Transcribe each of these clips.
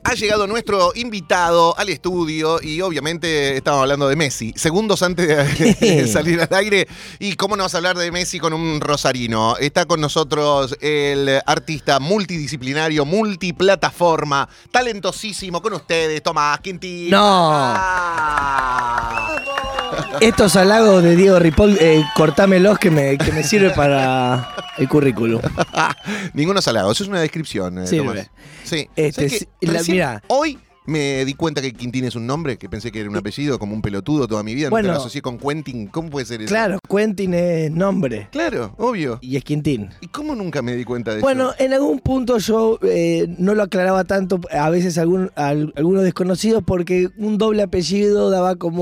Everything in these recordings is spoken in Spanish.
Ha llegado nuestro invitado al estudio y obviamente estamos hablando de Messi. Segundos antes de salir al aire. Y cómo no vas a hablar de Messi con un rosarino. Está con nosotros el artista multidisciplinario, multiplataforma, talentosísimo con ustedes, Tomás Quintín. No. Estos halagos de Diego Ripoll, cortámelos que me sirve para el currículum. Ninguno halagos, eso es una descripción, Tomás. Sí. Mira. Hoy me di cuenta que Quintín es un nombre, que pensé que era un apellido, como un pelotudo toda mi vida. Bueno, nunca lo asocié con Quentin. ¿Cómo puede ser eso? Claro, Quentin es nombre. Claro, obvio. Y es Quintín. ¿Y cómo nunca me di cuenta de eso? Bueno, en algún punto yo no lo aclaraba tanto, a veces algunos desconocidos, porque un doble apellido daba como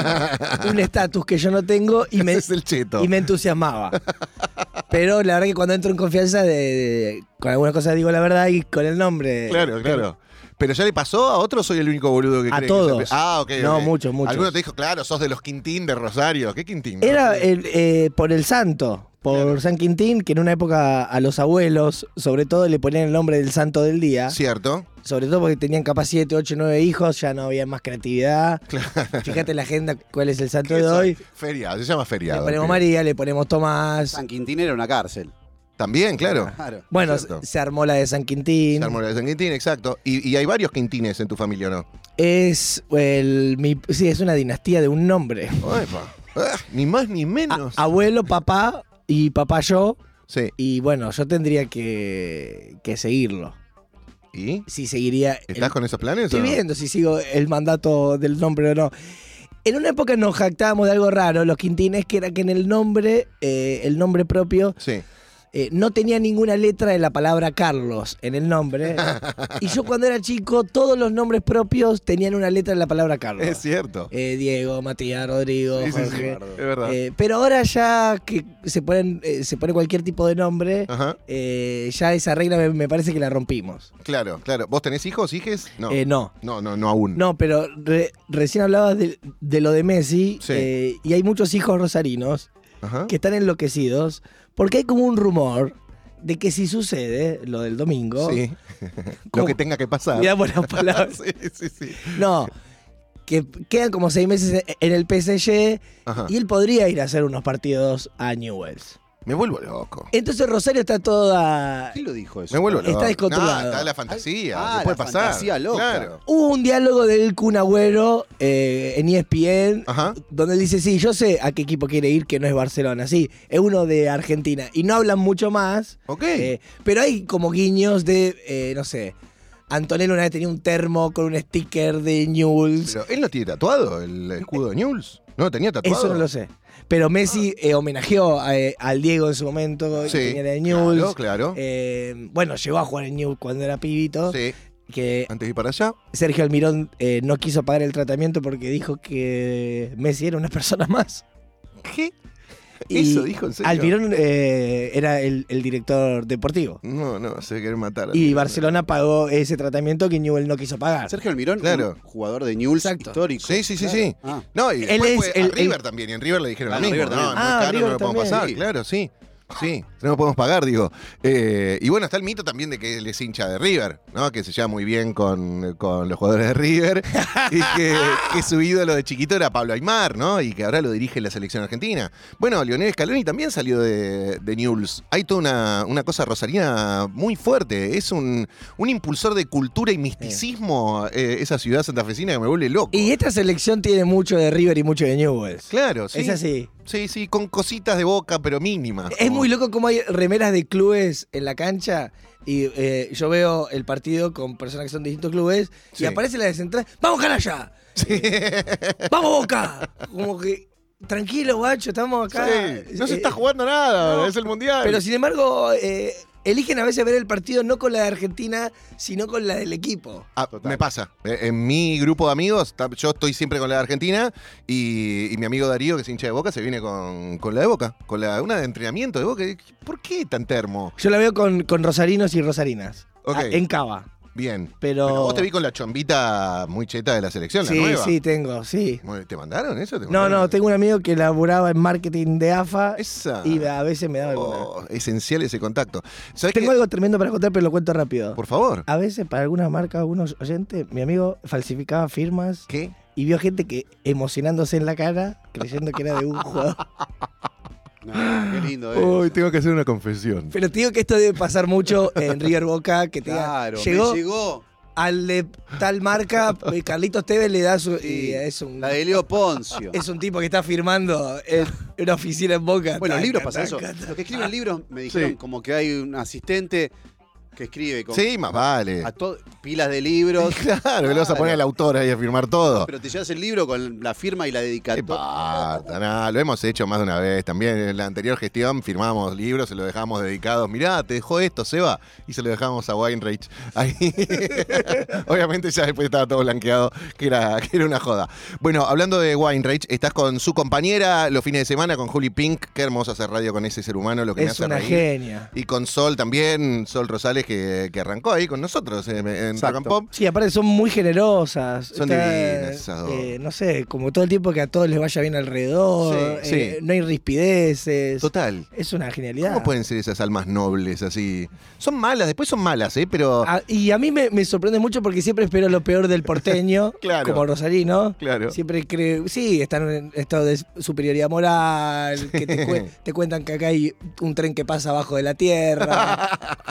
un estatus que yo no tengo y Ese es el cheto. y me entusiasmaba. Pero la verdad que cuando entro en confianza, con algunas cosas digo la verdad y con el nombre. Claro. ¿Pero ya le pasó a otros? ¿Soy el único boludo que cree? A todos. Que ok. No, muchos. Alguno te dijo, claro, sos de los Quintín de Rosario. ¿Qué Quintín? Era por el santo, por claro. San Quintín, que en una época a los abuelos, sobre todo, le ponían el nombre del santo del día. Cierto. Sobre todo porque tenían capaz 7, 8, 9 hijos, ya no había más creatividad. Claro. Fíjate en la agenda cuál es el santo de hoy. Feriado, se llama feriado. Le ponemos María, le ponemos Tomás. San Quintín era una cárcel. También, claro. Bueno, se armó la de San Quintín. Se armó la de San Quintín, exacto. Y hay varios Quintines en tu familia, ¿no? Es es una dinastía de un nombre. Ni más ni menos. Abuelo, papá y papá yo. Sí. Y bueno, yo tendría que seguirlo. ¿Y? Si seguiría. ¿Estás con esos planes? Estoy viendo si sigo el mandato del nombre o no. En una época nos jactábamos de algo raro, los Quintines, que era que en el nombre propio. Sí. No tenía ninguna letra de la palabra Carlos en el nombre. Y yo cuando era chico, todos los nombres propios tenían una letra de la palabra Carlos. Es cierto. Diego, Matías, Rodrigo, sí, Jorge. Sí, es verdad. Pero ahora ya que se pone cualquier tipo de nombre, ya esa regla me parece que la rompimos. Claro. ¿Vos tenés hijos, hijes? No. No aún. No, pero recién hablabas de lo de Messi, sí. Y hay muchos hijos rosarinos que están enloquecidos. Porque hay como un rumor de que si sucede lo del domingo... Sí, lo que tenga que pasar. Mirá buenas palabras. Sí. No, que quedan como 6 meses en el PSG y él podría ir a hacer unos partidos a Newell's. Me vuelvo loco. Entonces Rosario está toda... ¿Quién lo dijo eso? Me vuelvo loco. Está descontrolado. Está la fantasía. ¿Qué puede la pasar? Fantasía loca. Claro. Hubo un diálogo del Kun Agüero en ESPN, donde él dice, sí, yo sé a qué equipo quiere ir, que no es Barcelona, sí, es uno de Argentina. Y no hablan mucho más, pero hay como guiños de, no sé, Antonella una vez tenía un termo con un sticker de Newell's. Pero él no tiene tatuado el escudo de Newell's. No lo tenía tatuado. Eso no lo sé. Pero Messi homenajeó al Diego en su momento, que tenía de Newell's. Claro. Bueno, llegó a jugar en Newell's cuando era pibito. Sí. Que antes de ir para allá. Sergio Almirón no quiso pagar el tratamiento porque dijo que Messi era una persona más. ¿Qué? ¿Eso dijo en serio? Almirón era el director deportivo. No, se quiere matar. Y Barcelona pagó ese tratamiento que Newell's no quiso pagar. Sergio Almirón, un jugador de Newell's histórico. Sí. Ah. No, y después fue a River también. Y en River le dijeron lo mismo. River no lo podemos pasar. Sí. Claro, sí. Sí, no lo podemos pagar, digo. Y bueno, está el mito también de que él es hincha de River, ¿no? Que se lleva muy bien con los jugadores de River y que su ídolo de chiquito era Pablo Aimar, ¿no? Y que ahora lo dirige la selección argentina. Bueno, Lionel Scaloni también salió de Newell's. Hay toda una cosa rosarina muy fuerte. Es un impulsor de cultura y misticismo esa ciudad santafesina que me vuelve loco. Y esta selección tiene mucho de River y mucho de Newell's. Claro, sí. Es así. Sí, con cositas de Boca, pero mínimas. Es muy loco como hay remeras de clubes en la cancha y yo veo el partido con personas que son de distintos clubes y aparece la de Central. ¡Vamos, canalla! Sí. ¡Vamos, Boca! Como que, tranquilo, guacho, estamos acá. Sí. No se está jugando nada, es el Mundial. Pero sin embargo, eligen a veces ver el partido no con la de Argentina, sino con la del equipo. Me pasa. En mi grupo de amigos, yo estoy siempre con la de Argentina y mi amigo Darío, que es hincha de Boca, se viene con la de Boca, con una de entrenamiento de Boca. ¿Por qué tan termo? Yo la veo con rosarinos y rosarinas. Okay. En Cava. Bien. Pero vos te vi con la chombita muy cheta de la selección, la nueva. Sí, tengo, sí. ¿Te mandaron eso? No, tengo un amigo que laburaba en marketing de AFA. Esa. Y a veces me daba alguna. Esencial ese contacto. Tengo algo tremendo para contar, pero lo cuento rápido. Por favor. A veces, para algunas marcas, algunos oyentes, mi amigo falsificaba firmas. ¿Qué? Y vio gente que emocionándose en la cara, creyendo que era de un jugador. No, qué lindo eso. Uy, tengo que hacer una confesión. Pero te digo que esto debe pasar mucho en River Boca, que te Claro, llegó al de tal marca, Carlitos Tevez le da su... Sí, es la de Leo Poncio. Es un tipo que está firmando en una oficina en Boca. Bueno, los libros pasa eso. Los que escriben libros me dijeron como que hay un asistente que escribe con, sí, más vale. Pilas de libros. Claro, le vas a poner al autor ahí a firmar todo. No, pero te llevas el libro con la firma y la dedicatoria. Lo hemos hecho más de una vez. También en la anterior gestión firmábamos libros, se lo dejamos dedicados. Mirá, te dejó esto, Seba. Y se lo dejamos a Weinreich. Ahí. Obviamente ya después estaba todo blanqueado, que era una joda. Bueno, hablando de Weinreich, estás con su compañera los fines de semana, con Juli Pink. Qué hermoso hacer radio con ese ser humano, lo que me hace reír. Es una genia. Y con Sol también, Sol Rosales, que arrancó ahí con nosotros en Rock and Pop. Sí, aparte son muy generosas. Son divinas esas dos. No sé, como todo el tiempo que a todos les vaya bien alrededor. Sí. No hay rispideces. Total. Es una genialidad. ¿Cómo pueden ser esas almas nobles así? Son malas, después son malas, pero... Y a mí me sorprende mucho porque siempre espero lo peor del porteño, claro. Como Rosarino. Claro. Siempre creo, sí, están en estado de superioridad moral, que te cuentan que acá hay un tren que pasa abajo de la tierra.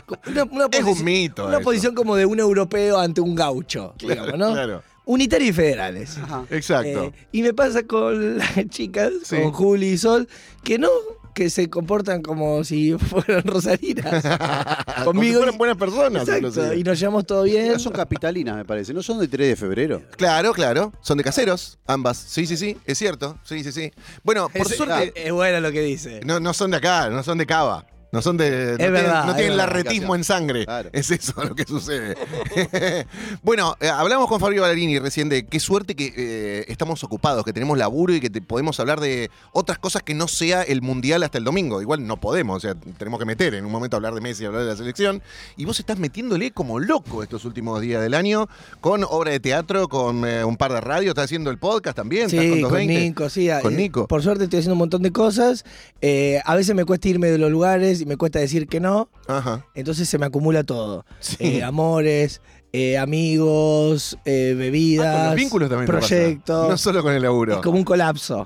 Es un mito. Una posición como de un europeo ante un gaucho, claro, digamos, ¿no? Claro. Unitarios y federales. Ajá. Exacto. Y me pasa con las chicas, con Juli y Sol, que se comportan como si fueran rosarinas. Conmigo. Como si fueran buenas personas. Exacto, y nos llevamos todo bien. No son capitalinas, me parece. No son de 3 de febrero. Claro. Son de Caseros, ambas. Sí, es cierto. Sí. Bueno, por suerte... Es bueno lo que dice. No son de acá, no son de Cava. No son de. No tienen larretismo en sangre. Claro. Es eso lo que sucede. Bueno, hablamos con Fabio Ballerini recién de qué suerte que estamos ocupados, que tenemos laburo y que podemos hablar de otras cosas que no sea el mundial hasta el domingo. Igual no podemos, o sea, tenemos que meter en un momento hablar de Messi, hablar de la selección. Y vos estás metiéndole como loco estos últimos días del año con obra de teatro, con un par de radios. Estás haciendo el podcast también. Sí, ¿Estás con Nico, sí. Con Nico. Por suerte estoy haciendo un montón de cosas. A veces me cuesta irme de los lugares y me cuesta decir que no. Ajá. Entonces se me acumula todo. Sí. Amores, amigos, bebidas, con los vínculos también proyectos. No solo con el laburo. Es como un colapso.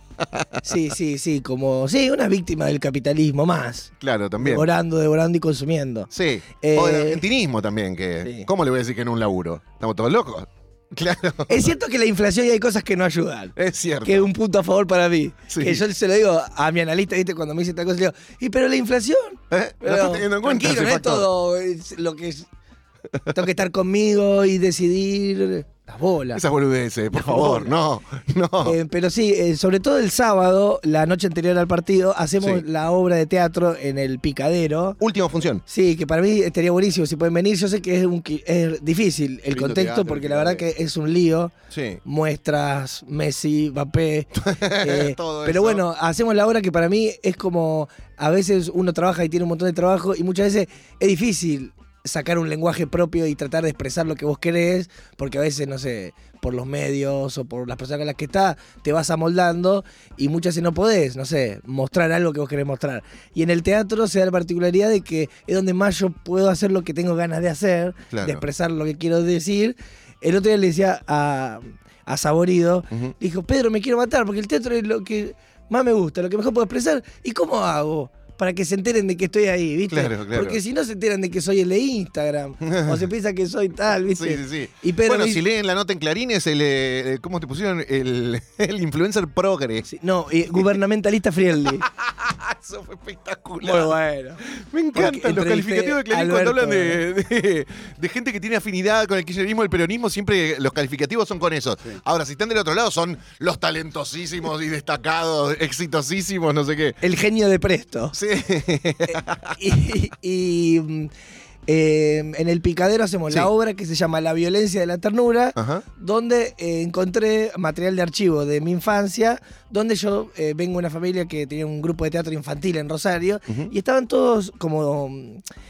Sí, como una víctima del capitalismo más. Claro, también. Devorando y consumiendo. Sí. O del argentinismo también, que sí. ¿Cómo le voy a decir que no un laburo? ¿Estamos todos locos? Claro. Es cierto que la inflación y hay cosas que no ayudan. Es cierto. Que es un punto a favor para mí. Sí. Que yo se lo digo a mi analista, ¿viste? Cuando me dice esta cosa, le digo, pero la inflación. ¿La estás teniendo en cuenta? Tranquilo, no es todo lo que es. Tengo que estar conmigo y decidir las bolas. Esas boludeces, por favor, no. Pero sí, sobre todo el sábado, la noche anterior al partido, hacemos la obra de teatro en el Picadero. Última función. Sí, que para mí estaría buenísimo si pueden venir. Yo sé que es difícil el contexto teatro, porque la verdad que es un lío. Sí. Muestras, Messi, Mbappé. Todo pero eso. bueno, hacemos la obra que para mí es como, a veces uno trabaja y tiene un montón de trabajo y muchas veces es difícil sacar un lenguaje propio y tratar de expresar lo que vos querés, porque a veces, no sé, por los medios o por las personas con las que estás, te vas amoldando y muchas veces no podés, no sé, mostrar algo que vos querés mostrar. Y en el teatro se da la particularidad de que es donde más yo puedo hacer lo que tengo ganas de hacer, claro, de expresar lo que quiero decir. El otro día le decía a Saborido, dijo, Pedro, me quiero matar porque el teatro es lo que más me gusta, lo que mejor puedo expresar. ¿Y cómo hago? Para que se enteren de que estoy ahí, ¿viste? Claro. Porque si no se enteran de que soy el de Instagram, o se piensa que soy tal, ¿viste? Sí. Y Pedro bueno, si leen la nota en Clarín es ¿cómo te pusieron? El influencer progre. Sí, no, gubernamentalista friendly. Eso fue espectacular. Muy bueno. Me encantan los calificativos de Clarín cuando hablan de gente que tiene afinidad con el kirchnerismo, el peronismo, siempre los calificativos son con eso. Sí. Ahora, si están del otro lado, son los talentosísimos y destacados, exitosísimos, no sé qué. El genio de Presto. Sí. En el Picadero hacemos la obra que se llama La violencia de la ternura, donde encontré material de archivo de mi infancia, donde yo vengo de una familia que tenía un grupo de teatro infantil en Rosario, y estaban todos como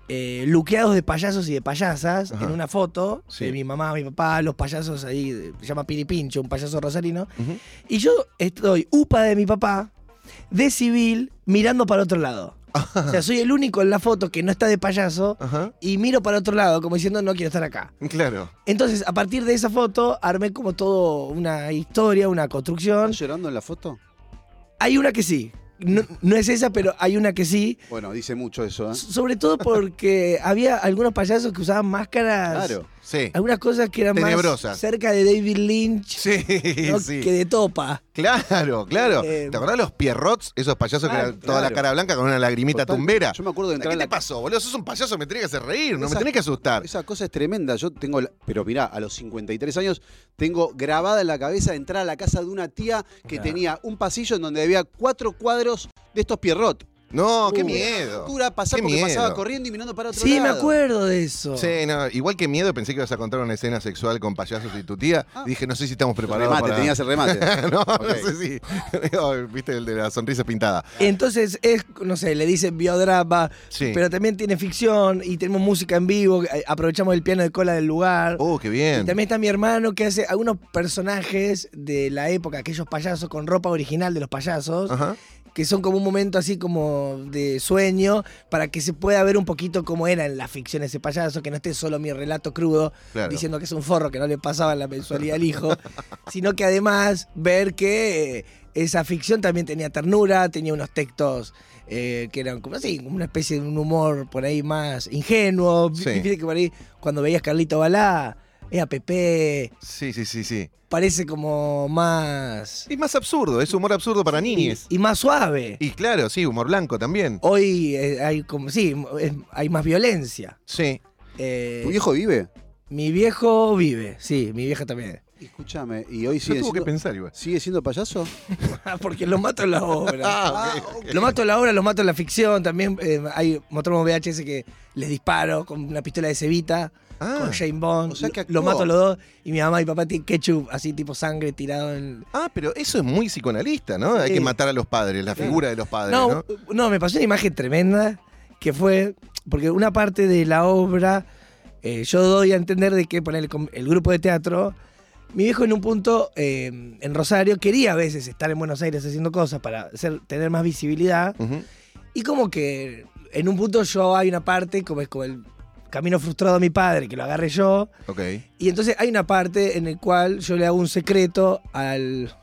luqueados de payasos y de payasas en una foto de mi mamá, mi papá, los payasos ahí, se llama Piripincho, un payaso rosarino. Y yo estoy upa de mi papá, de civil, mirando para otro lado. O sea, soy el único en la foto que no está de payaso y miro para otro lado como diciendo no quiero estar acá. Claro. Entonces, a partir de esa foto, armé como todo una historia, una construcción. ¿Estás llorando en la foto? Hay una que sí. No es esa, pero hay una que sí. Bueno, dice mucho eso, ¿eh? Sobre todo porque había algunos payasos que usaban máscaras. Claro. Sí. Algunas cosas que eran tenebrosas, más cerca de David Lynch, sí, ¿no? sí, que de Topa. Claro. ¿Te acordás los Pierrots? Esos payasos que eran toda la cara blanca con una lagrimita tumbera. Yo me acuerdo de entrar. ¿Qué te pasó, boludo? Sos un payaso, me tenés que hacer reír, no me tenés que asustar. Esa cosa es tremenda. Yo tengo, pero mirá, a los 53 años tengo grabada en la cabeza entrar a la casa de una tía que tenía un pasillo en donde había 4 cuadros de estos Pierrot. No, qué miedo. Pasaba corriendo y mirando para otro lado. Sí, me acuerdo de eso. Sí, no, igual que miedo, pensé que ibas a contar una escena sexual con payasos y tu tía. Dije, no sé si estamos preparados para... Tenías el remate. no sé si... Viste el de la sonrisa pintada. Entonces es, no sé, le dicen biodrama, pero también tiene ficción y tenemos música en vivo, aprovechamos el piano de cola del lugar. Oh, qué bien. Y también está mi hermano que hace algunos personajes de la época, aquellos payasos con ropa original de los payasos. Que son como un momento así como de sueño, para que se pueda ver un poquito cómo era en la ficción ese payaso, que no esté solo mi relato crudo, diciendo que es un forro que no le pasaba la mensualidad al hijo, sino que además ver que esa ficción también tenía ternura, tenía unos textos que eran como así, como una especie de un humor por ahí más ingenuo. Viste que por ahí, cuando veías Carlito Balá, era Pepe. Sí. Parece como más... Y más absurdo, es humor absurdo para niñes. Y más suave. Y claro, sí, humor blanco también. Hoy hay como, hay más violencia. Sí. ¿Tu viejo vive? Mi viejo vive, sí, mi vieja también. Escúchame, ¿y hoy sigue tuvo que pensar igual. ¿Sigue siendo payaso? Porque lo mato en la obra. Okay. Lo mato en la obra, lo mato en la ficción. También hay Motromo VHS que les disparo con una pistola de cebita. Con Jane Bond, o sea que lo mato los dos y mi mamá y papá tienen ketchup así tipo sangre tirado en... Pero eso es muy psicoanalista, ¿no? Hay que matar a los padres, la figura de los padres, ¿no? Me pasó una imagen tremenda que fue, porque una parte de la obra yo doy a entender de que poner el grupo de teatro, mi viejo en un punto en Rosario quería a veces estar en Buenos Aires haciendo cosas para tener más visibilidad y como que en un punto hay una parte como es como el camino frustrado a mi padre, que lo agarré yo. Y entonces hay una parte en la cual yo le hago un secreto al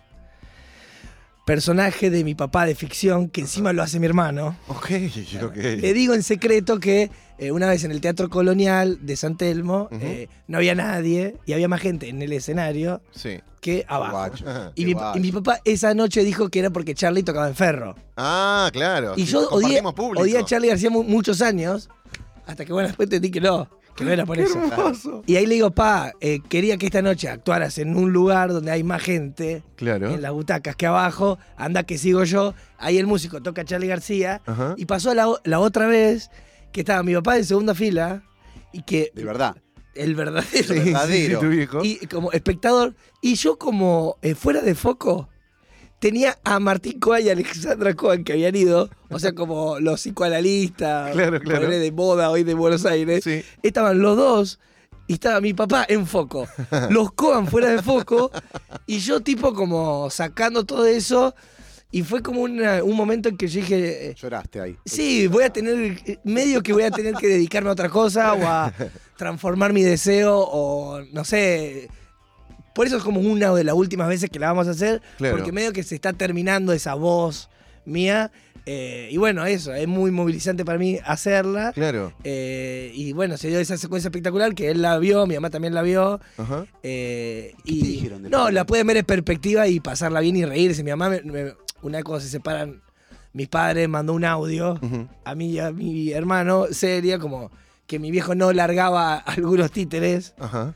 personaje de mi papá de ficción, que encima lo hace mi hermano. Le digo en secreto que una vez en el Teatro Colonial de San Telmo no había nadie y había más gente en el escenario que abajo. Y mi papá esa noche dijo que era porque Charlie tocaba en Ferro. Ah, claro. Y yo odié a Charlie García muchos años. Hasta que después entendí que no era por eso. Hermoso. Y ahí le digo, quería que esta noche actuaras en un lugar donde hay más gente, en las butacas que abajo, anda que sigo yo. Ahí el músico toca a Charly García. Y pasó la otra vez que estaba mi papá en segunda fila y que... De verdad. El verdadero. El verdadero. Tu viejo. Y como espectador. Y yo como fuera de foco... Tenía a Martín Coa y a Alexandra Cohen que habían ido, o sea, como los psicoanalistas de moda hoy de Buenos Aires. Estaban los dos y estaba mi papá en foco. Los Cohen fuera de foco y yo tipo como sacando todo eso. Y fue como un momento en que yo dije... Lloraste ahí. Sí, voy a tener que dedicarme a otra cosa o a transformar mi deseo o no sé... Por eso es como una de las últimas veces que la vamos a hacer, porque medio que se está terminando esa voz mía. Y bueno, eso, es muy movilizante para mí hacerla. Y bueno, se dio esa secuencia espectacular que él la vio, mi mamá también la vio. ¿Qué te dijeron? La pueden ver en perspectiva y pasarla bien y reírse. Mi mamá, una vez cuando se separan, mis padres mandó un audio a mí y a mi hermano, seria, como que mi viejo no largaba algunos títeres.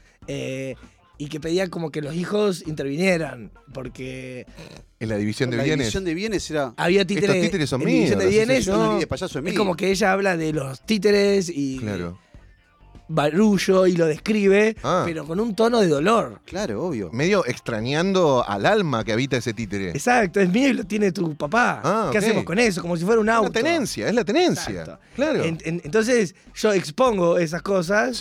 Y que pedía como que los hijos intervinieran, porque... En la división de bienes. La división de bienes era... Había títeres. Estos títeres son en míos. División de bienes. De payaso es mío. Es como que ella habla de los títeres y... barullo y lo describe, pero con un tono de dolor. Claro, obvio. Medio extrañando al alma que habita ese títere. Exacto, es mío y lo tiene tu papá. ¿Qué hacemos con eso? Como si fuera un auto. Es la tenencia. Exacto. Claro. Entonces yo expongo esas cosas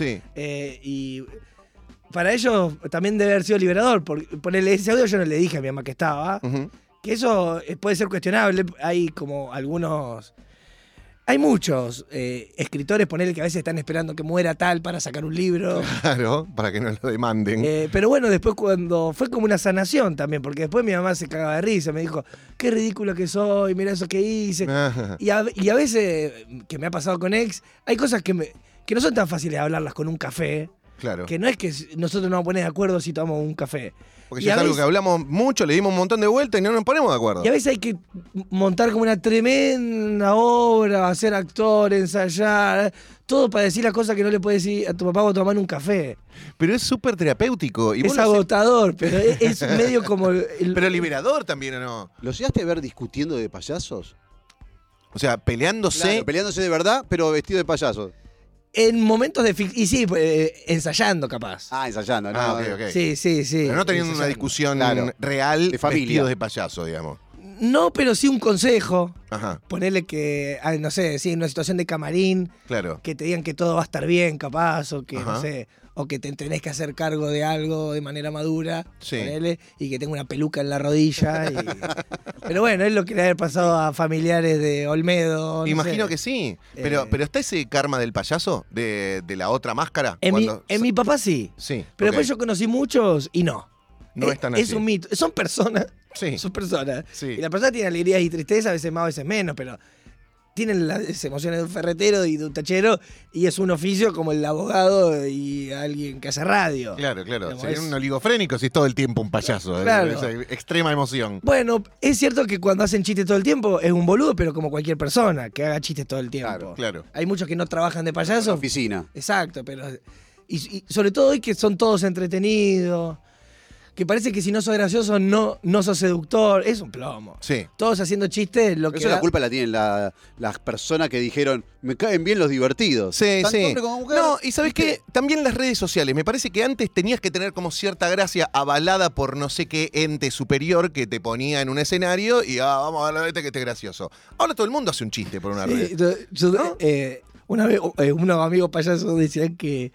y para ellos también debe haber sido liberador. Porque ponerle ese audio yo no le dije a mi mamá que estaba. Que eso puede ser cuestionable. Hay como algunos... Hay muchos escritores, ponele, que a veces están esperando que muera tal para sacar un libro. Claro, para que no lo demanden. Pero bueno, después cuando fue como una sanación también, porque después mi mamá se cagaba de risa, me dijo, qué ridículo que soy, mira eso que hice. Y a veces, que me ha pasado con ex, hay cosas que no son tan fáciles de hablarlas con un café. Claro. Que no es que nosotros nos vamos a poner de acuerdo si tomamos un café. Porque ya es algo que hablamos mucho, le dimos un montón de vueltas y no nos ponemos de acuerdo. Y a veces hay que montar como una tremenda obra, hacer actor, ensayar, todo para decir las cosas que no le puedes decir a tu papá o tomar un café. Pero es súper terapéutico. Es agotador, pero es medio como... Pero liberador también, ¿o no? ¿Los llegaste a ver discutiendo de payasos? O sea, peleándose... Claro, peleándose de verdad, pero vestido de payasos. En momentos de ficción. Y sí, ensayando capaz. Ensayando, ¿no? Ok. Sí. Pero no teniendo una discusión real de familia. Vestidos de payaso, digamos. No, pero sí un consejo. Ajá. Ponerle que, no sé, en una situación de camarín. Claro. Que te digan que todo va a estar bien, capaz, o que, no sé, o que te tenés que hacer cargo de algo de manera madura. Sí. Ponele, y que tenga una peluca en la rodilla. Pero bueno, es lo que le ha pasado a familiares de Olmedo. Imagino que sí. Pero ¿está ese karma del payaso? ¿De la otra máscara? En mi papá sí. Sí. Pero después yo conocí muchos y no. No es tan así. Es un mito. Son personas. Sí. Son personas. Sí. Y la persona tiene alegrías y tristezas, a veces más, a veces menos, pero tienen las emociones de un ferretero y de un tachero, y es un oficio como el abogado y alguien que hace radio. Claro. Sería un oligofrénico si es todo el tiempo un payaso. Claro. Esa extrema emoción. Bueno, es cierto que cuando hacen chistes todo el tiempo es un boludo, pero como cualquier persona que haga chistes todo el tiempo. Claro. Hay muchos que no trabajan de payaso. En oficina. Exacto, pero... Y sobre todo hoy que son todos entretenidos, que parece que si no sos gracioso no sos seductor, es un plomo. Sí. Todos haciendo chistes, lo que... Eso la culpa la tienen las personas que dijeron, me caen bien los divertidos. Sí. Hombre como mujer. No, y ¿sabés qué? También las redes sociales. Me parece que antes tenías que tener como cierta gracia avalada por no sé qué ente superior que te ponía en un escenario y vamos a hablar de este que esté gracioso. Ahora todo el mundo hace un chiste por una red. ¿No? Una vez unos amigos payasos decían que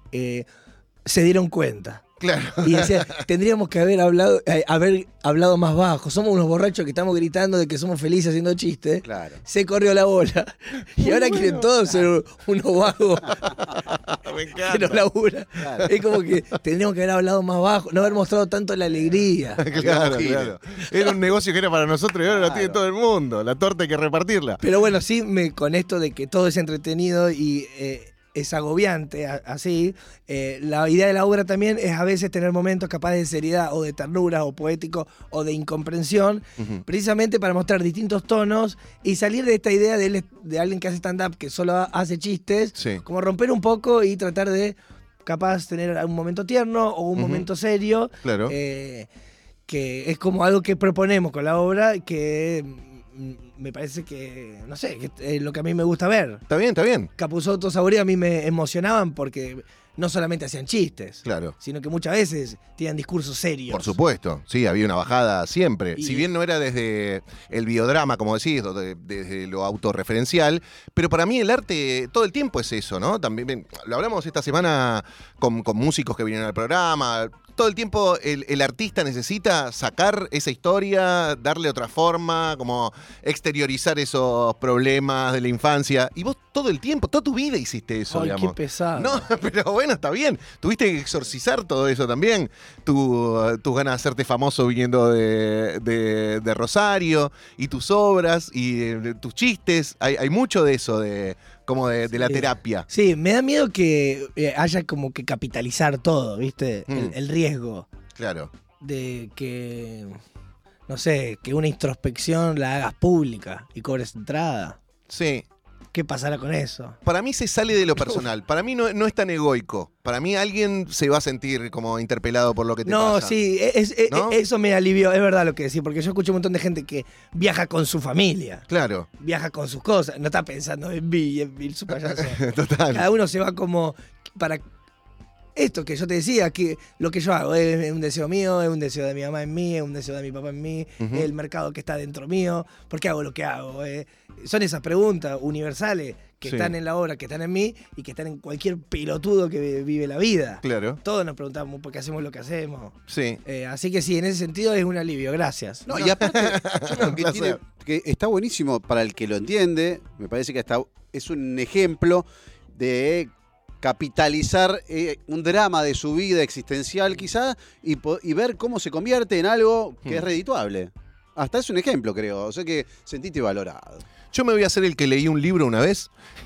se dieron cuenta. Claro. Y decía, tendríamos que haber hablado más bajo. Somos unos borrachos que estamos gritando de que somos felices haciendo chistes. Claro. Se corrió la bola. Y ahora quieren todos ser unos vagos. Me encanta. Que no laburan. Claro. Es como que tendríamos que haber hablado más bajo, no haber mostrado tanto la alegría. Claro. Era un negocio que era para nosotros y ahora lo tiene todo el mundo. La torta hay que repartirla. Pero bueno, sí, con esto de que todo es entretenido y... es agobiante, así. La idea de la obra también es a veces tener momentos capaz de seriedad o de ternura o poético o de incomprensión, precisamente para mostrar distintos tonos y salir de esta idea de alguien que hace stand-up que solo hace chistes, como romper un poco y tratar de capaz tener un momento tierno o un momento serio, claro. Que es como algo que proponemos con la obra que... me parece que, no sé, que es lo que a mí me gusta ver. Está bien. Capusotto, Saborío a mí me emocionaban porque no solamente hacían chistes, claro, sino que muchas veces tenían discursos serios. Por supuesto, sí, había una bajada siempre. Si bien no era desde el biodrama, como decís, desde lo autorreferencial, pero para mí el arte todo el tiempo es eso, ¿no? También lo hablamos esta semana con músicos que vinieron al programa. Todo el tiempo el artista necesita sacar esa historia, darle otra forma, como exteriorizar esos problemas de la infancia. Y vos todo el tiempo, toda tu vida hiciste eso, digamos. Qué pesado. No, pero bueno, está bien. Tuviste que exorcizar todo eso también. Tus ganas de hacerte famoso viniendo de Rosario, y tus obras, y tus chistes. Hay mucho de eso, como de la terapia. Sí, me da miedo que haya como que capitalizar todo, ¿viste? El riesgo. Claro. De que, no sé, que una introspección la hagas pública y cobres entrada. Sí. qué pasará con eso. Para mí se sale de lo personal. Para mí no es tan egoico. Para mí alguien se va a sentir como interpelado por lo que te pasa. No, sí, ¿no? eso me alivió, es verdad lo que decís, porque yo escucho un montón de gente que viaja con su familia. Claro. Viaja con sus cosas, no está pensando en mí y en su payaso. Total. Cada uno se va como para... Esto que yo te decía, que lo que yo hago es un deseo mío, es un deseo de mi mamá en mí, es un deseo de mi papá en mí, es el mercado que está dentro mío, ¿por qué hago lo que hago? Son esas preguntas universales que están en la obra, que están en mí y que están en cualquier pelotudo que vive la vida. Claro. Todos nos preguntamos por qué hacemos lo que hacemos. Sí. Así que sí, en ese sentido es un alivio, gracias. No, y aparte, yo creo que está buenísimo para el que lo entiende, me parece que es un ejemplo de capitalizar un drama de su vida existencial quizá y ver cómo se convierte en algo que es redituable. Hasta es un ejemplo, creo. O sea que sentiste valorado. Yo me voy a hacer el que leí un libro una vez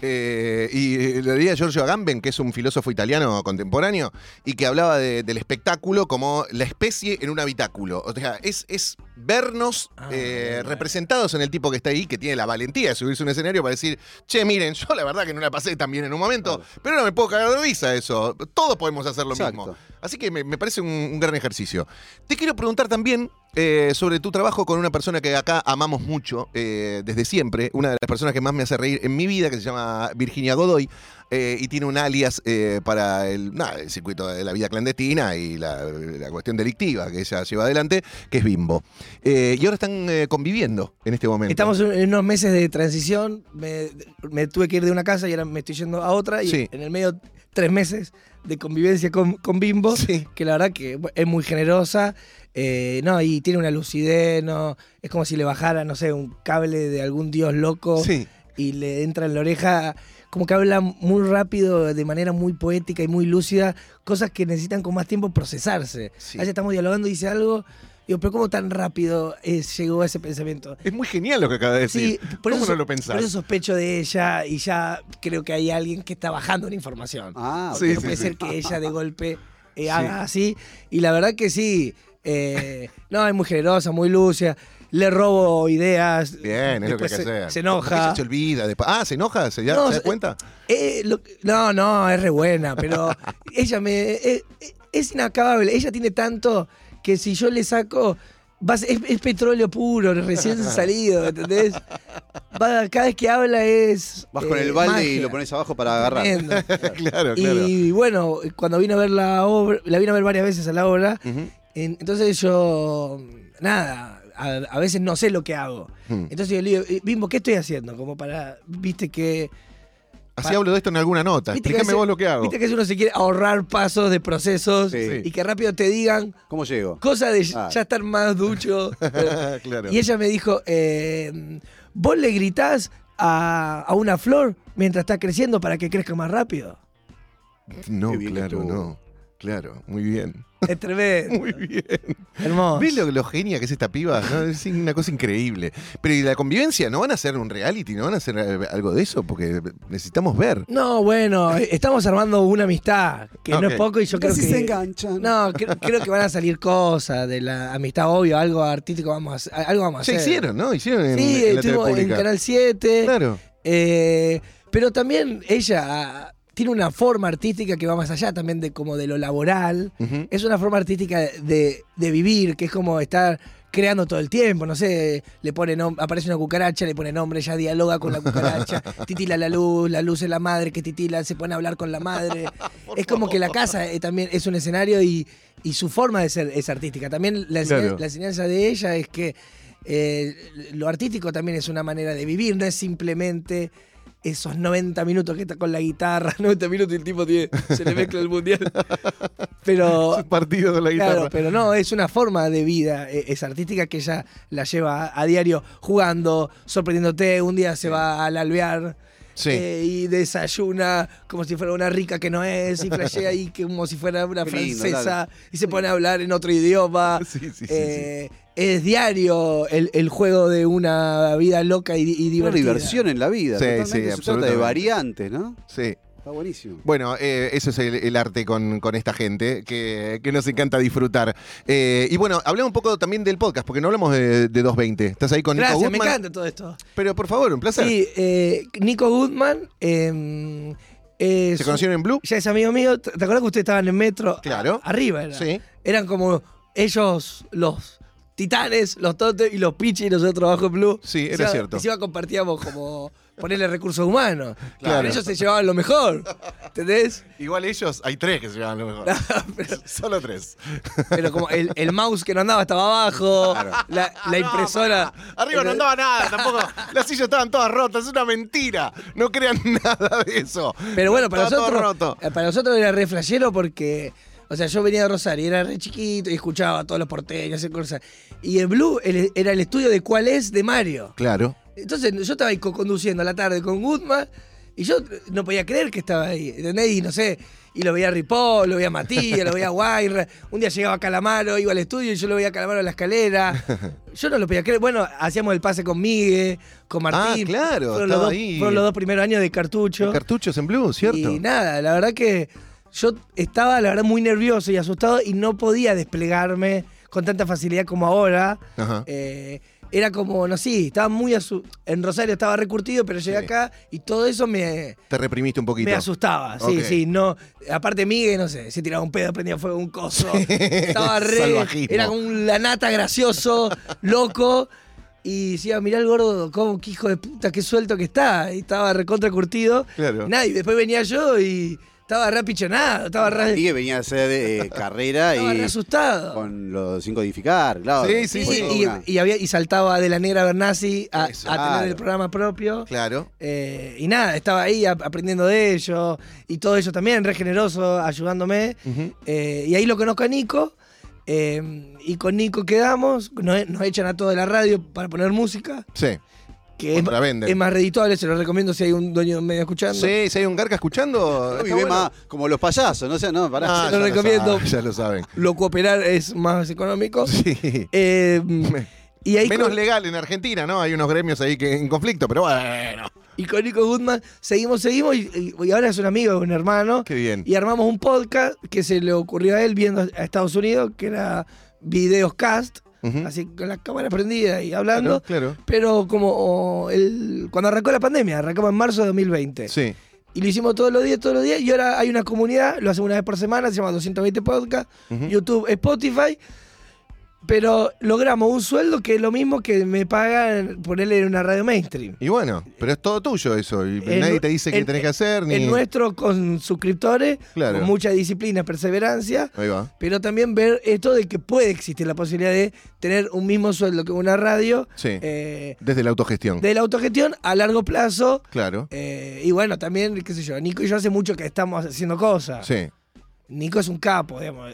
y lo leí a Giorgio Agamben, que es un filósofo italiano contemporáneo y que hablaba del espectáculo como la especie en un habitáculo. O sea, es vernos representados en el tipo que está ahí, que tiene la valentía de subirse a un escenario para decir, che, miren, yo la verdad que no la pasé tan bien en un momento, pero no me puedo cagar de risa eso. Todos podemos hacer lo mismo. Así que me parece un gran ejercicio. Te quiero preguntar también sobre tu trabajo con una persona que acá amamos mucho desde siempre, una de las personas que más me hace reír en mi vida, que se llama Virginia Godoy, y tiene un alias para el circuito de la vida clandestina y la cuestión delictiva que ella lleva adelante, que es Bimbo. Y ahora están conviviendo en este momento. Estamos en unos meses de transición, me tuve que ir de una casa y ahora me estoy yendo a otra, y en el medio 3 meses de convivencia con Bimbo, que la verdad que es muy generosa. Y tiene una lucidez, es como si le bajara, no sé, un cable de algún dios loco y le entra en la oreja, como que habla muy rápido, de manera muy poética y muy lúcida, cosas que necesitan con más tiempo procesarse. Ayer estamos dialogando y dice algo, digo, pero ¿cómo tan rápido llegó a ese pensamiento? Es muy genial lo que acaba de decir. Sí, ¿Cómo no lo pensás? Por eso sospecho de ella y ya creo que hay alguien que está bajando la información. No puede ser que ella de golpe haga así. Y la verdad que sí. Es muy generosa, muy lúcida. Le robo ideas. Bien, es lo que hay que hacer. Se enoja. Ella se olvida. ¿Se enoja? ¿Se da cuenta? No, es re buena, pero ella es inacabable. Ella tiene tanto que si yo le saco... Es petróleo puro, recién salido, ¿entendés? Cada vez que habla es... Vas con el balde magia. Y lo pones abajo para agarrar. Claro. Y bueno, cuando vine a ver la obra, la vine a ver varias veces a la obra, entonces yo, a veces no sé lo que hago. Entonces yo le digo, Bimbo, ¿qué estoy haciendo? Como para, viste que... Así hablo de esto en alguna nota. Explícame vos lo que hago. Viste que uno se quiere ahorrar pasos de procesos y que rápido te digan... ¿Cómo llego? Cosa de ya estar más ducho. Claro. Y ella me dijo, ¿vos le gritás a una flor mientras está creciendo para que crezca más rápido? No, claro, muy bien. Es tremendo. Muy bien. Hermoso. ¿Ves lo genia que es esta piba? ¿No? Es una cosa increíble. Pero ¿y la convivencia? ¿No van a hacer un reality? ¿No van a hacer algo de eso? Porque necesitamos ver. No, bueno, estamos armando una amistad, que no es poco y yo creo que... se enganchan. No, creo que van a salir cosas de la amistad, obvio, algo artístico vamos a hacer. Ya hicieron, ¿no? Hicieron en la estuvo en Canal 7. Claro. Pero también ella... tiene una forma artística que va más allá también de como de lo laboral. Es una forma artística de vivir, que es como estar creando todo el tiempo. No sé, le pone aparece una cucaracha, le pone nombre, ella dialoga con la cucaracha, titila la luz es la madre que titila, se pone a hablar con la madre. Es como que la casa también es un escenario y su forma de ser es artística. También la enseñanza de ella es que lo artístico también es una manera de vivir, no es simplemente... esos 90 minutos que está con la guitarra, 90 minutos y el tipo se le mezcla el mundial. Pero. Partido con la guitarra. Claro, pero no, es una forma de vida, es artística que ella la lleva a diario jugando, sorprendiéndote. Un día se va al alvear. Y desayuna como si fuera una rica que no es, y flashea ahí como si fuera una francesa, y se pone a hablar en otro idioma. Es diario el juego de una vida loca y divertida. Una diversión en la vida. Sí, se trata de variantes, ¿no? Sí. Está buenísimo. Bueno, eso es el arte con esta gente que nos encanta disfrutar. Y bueno, hablemos un poco también del podcast, porque no hablamos de 220. ¿Estás ahí con Nico Goodman? Gracias, me encanta todo esto. Pero por favor, un placer. Sí, Nico Goodman. ¿Se conocieron en Blue? Ya es amigo mío. ¿Te acuerdas que ustedes estaban en Metro? Claro. Arriba era. Sí. Eran como ellos, los titanes, los totes y los pichis, y nosotros abajo en Blue. Sí, era cierto. Encima compartíamos como ponerle recursos humanos. Claro. Pero ellos se llevaban lo mejor. ¿Entendés? Igual ellos, hay 3 que se llevan lo mejor. Solo 3. Pero como el mouse que no andaba estaba abajo, Claro. la impresora. Arriba no andaba nada, tampoco. Las sillas estaban todas rotas, es una mentira. No crean nada de eso. Pero bueno, para Estaba todo nosotros, roto. para nosotros era re flashero porque, o sea, yo venía de Rosario y era re chiquito y escuchaba a todos los porteños y cosas. Y en Blue era el estudio de ¿Cuál es? De Mario. Claro. Entonces yo estaba ahí conduciendo a la tarde con Goodman y yo no podía creer que estaba ahí, ¿entendés? Y no sé, y lo veía a Ripoll, lo veía a Matías, lo veía a Guaira. Un día llegaba Calamaro, iba al estudio y yo lo veía a Calamaro en la escalera. Yo no lo podía creer. Bueno, hacíamos el pase con Miguel, con Martín. Ah, claro, Fueron estaba los, ahí. fueron los 2 primeros años de Cartucho. Cartuchos en Blue, ¿cierto? Y nada, la verdad que yo estaba, la verdad, muy nervioso y asustado y no podía desplegarme con tanta facilidad como ahora. Ajá. Era como, no sé, estaba muy en Rosario estaba recurtido, pero llegué Sí. acá y todo eso me Te reprimiste un poquito. asustaba. Sí, Ok. sí, no. Aparte Miguel, no sé, se tiraba un pedo, prendía fuego un coso. Estaba re. Salvajismo. Era como un lanata gracioso, loco. Y decía, mirá el gordo, qué hijo de puta, qué suelto que está. Y estaba recontra curtido. Claro. Nada, y después venía yo y estaba re apichonado, estaba re. Y que venía a hacer carrera Estaba y re asustado. con lo sin codificar, claro. Sí, Sí, Fue sí, toda una- y saltaba de la negra Bernasi a Eso. tener Claro. el programa propio. Claro. Y nada, estaba ahí aprendiendo de ellos y todo ello también, re generoso, ayudándome. Ujú. Y ahí lo conozco a Nico. Y con Nico quedamos, nos echan a todos de la radio para poner música, Sí. que Otra venden. es más redituable, se lo recomiendo si hay un dueño medio escuchando. Sí, si hay un garca escuchando. Y está ve bueno. más como los payasos, no sé, no, pará. Ah, Se lo ya recomiendo. saben, ya lo saben. Lo cooperar es más económico. Sí. Y ahí Menos con- legal en Argentina, ¿no? Hay unos gremios ahí que en conflicto, pero bueno. Y con Nico Goodman seguimos y ahora es un amigo, un hermano. Qué bien. Y armamos un podcast que se le ocurrió a él viendo a Estados Unidos, que era Videoscast, Ujú. así con la cámara prendida y hablando. Claro. Pero como cuando arrancó la pandemia, arrancamos en marzo de 2020. Sí. Y lo hicimos todos los días, y ahora hay una comunidad, lo hacemos una vez por semana, se llama 220 Podcast, Ujú. YouTube, Spotify. Pero logramos un sueldo que es lo mismo que me pagan ponerle en una radio mainstream. Y bueno, pero es todo tuyo eso. Y En- nadie te dice qué en- tenés que hacer. Ni... El nuestro con suscriptores, Claro. con mucha disciplina, perseverancia, Ahí va. pero también ver esto de que puede existir la posibilidad de tener un mismo sueldo que una radio Sí. de Desde la autogestión. la autogestión a largo plazo. Claro. Y bueno, también, qué sé yo, Nico y yo hace mucho que estamos haciendo cosas. Sí. Nico es un capo, digamos.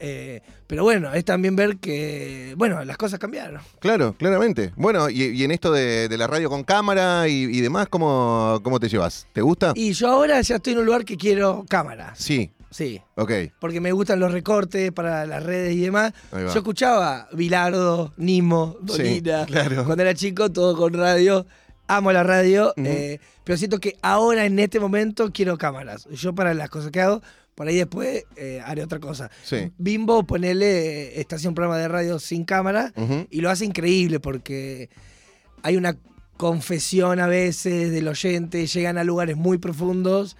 Pero bueno, es también ver que, bueno, las cosas cambiaron. Claro, claramente. Bueno, y en esto de la radio con cámara y demás, ¿cómo te llevas? ¿Te gusta? Y yo ahora ya estoy en un lugar que quiero cámaras. Sí. Sí. Ok. Porque me gustan los recortes para las redes y demás. Ahí va. Yo escuchaba Bilardo, Nimo, Dolina. Sí, claro. Cuando era chico, todo con radio. Amo la radio, Ujú. pero siento que ahora, en este momento, quiero cámaras. Yo para las cosas que hago, por ahí después haré otra cosa. Sí. Bimbo, ponele, está haciendo un programa de radio sin cámara Ujú. y lo hace increíble porque hay una confesión a veces del oyente, llegan a lugares muy profundos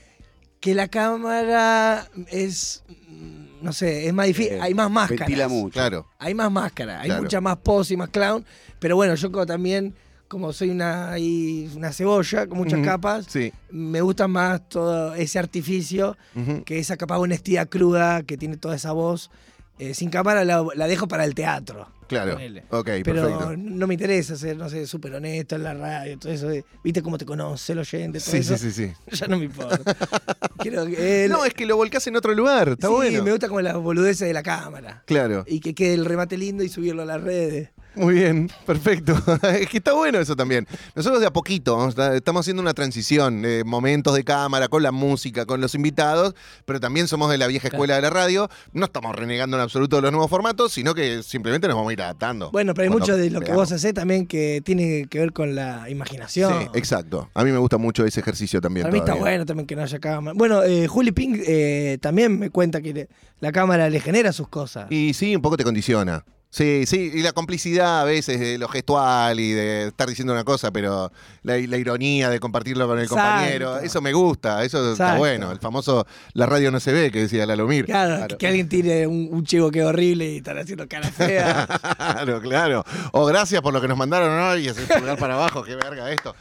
que la cámara es, no sé, es más difícil, hay más máscaras. Ventila mucho. Claro. Hay más máscara, hay Claro. mucha más pose y más clown, pero bueno, yo también, como soy una cebolla con muchas Ujú. capas, Sí. me gusta más todo ese artificio, Ujú. que esa capa de honestidad cruda, que tiene toda esa voz. Sin cámara la dejo para el teatro. Claro. Ponele. Ok, Pero perfecto. no me interesa ser, no sé, súper honesto en la radio, todo eso. ¿Viste cómo te conoce el oyente? Todo Sí, eso. sí, sí, sí. Ya no me importa. Quiero que No, es que lo volcás en otro lugar. Está sí, bueno. me gusta como las boludeces de la cámara. Claro. Y que quede el remate lindo y subirlo a las redes. Muy bien, perfecto. Es que está bueno eso también. Nosotros de a poquito estamos haciendo una transición, momentos de cámara, con la música, con los invitados, pero también somos de la vieja escuela de la radio. No estamos renegando en absoluto de los nuevos formatos, sino que simplemente nos vamos a ir adaptando. Bueno, pero hay mucho de lo que vos hacés también que tiene que ver con la imaginación. Sí, exacto. A mí me gusta mucho ese ejercicio también. Para mí está bueno también que no haya cámara. Bueno, Juli Pink también me cuenta que la cámara le genera sus cosas. Y sí, un poco te condiciona. Sí, y la complicidad a veces de lo gestual y de estar diciendo una cosa, pero la ironía de compartirlo con el compañero, eso me gusta, eso está bueno. El famoso "la radio no se ve", que decía Lalomir. Claro. Que alguien tire un chivo que es horrible y están haciendo cara fea. Claro. O "gracias por lo que nos mandaron hoy", y hacer pulgar para abajo, qué verga esto.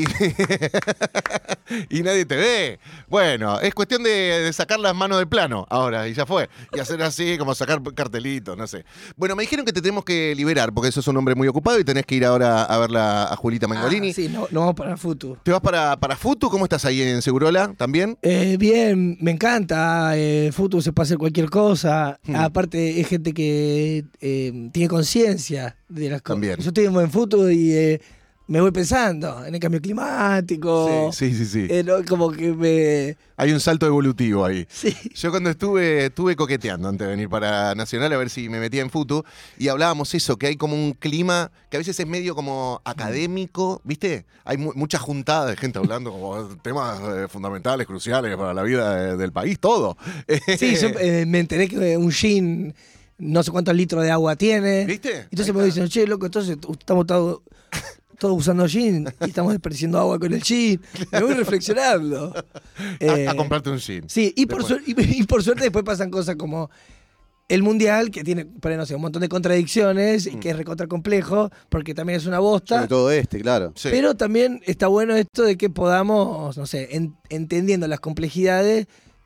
Y nadie te ve. Bueno, es cuestión de sacar las manos del plano ahora, y ya fue. Y hacer así, como sacar cartelitos, no sé. Bueno, me dijeron que te tenemos que liberar, porque sos un hombre muy ocupado y tenés que ir ahora a verla a Julita Mengolini. Sí, no vamos para Futu. ¿Te vas para Futu? ¿Cómo estás ahí en Segurola también? Bien, me encanta. Futu se puede hacer cualquier cosa. Aparte, es gente que tiene conciencia de las cosas. También. Yo estoy en Futu y me voy pensando en el cambio climático. Sí. ¿No? Como que hay un salto evolutivo ahí. Sí. Yo cuando estuve coqueteando antes de venir para Nacional a ver si me metía en Futu y hablábamos eso, que hay como un clima que a veces es medio como académico, ¿viste? Hay mucha juntada de gente hablando como temas fundamentales, cruciales para la vida del país, todo. Sí, yo me enteré que un gin no sé cuántos litros de agua tiene. ¿Viste? Entonces me dicen, che, loco, entonces estamos todos usando gin y estamos desperdiciando agua con el gin. Me voy reflexionando. A comprarte un gin. Sí, y por suerte después pasan cosas como el Mundial, que tiene, no sé, un montón de contradicciones y que es recontra complejo, porque también es una bosta. Sobre todo claro. Sí. Pero también está bueno esto de que podamos, no sé, entendiendo las complejidades,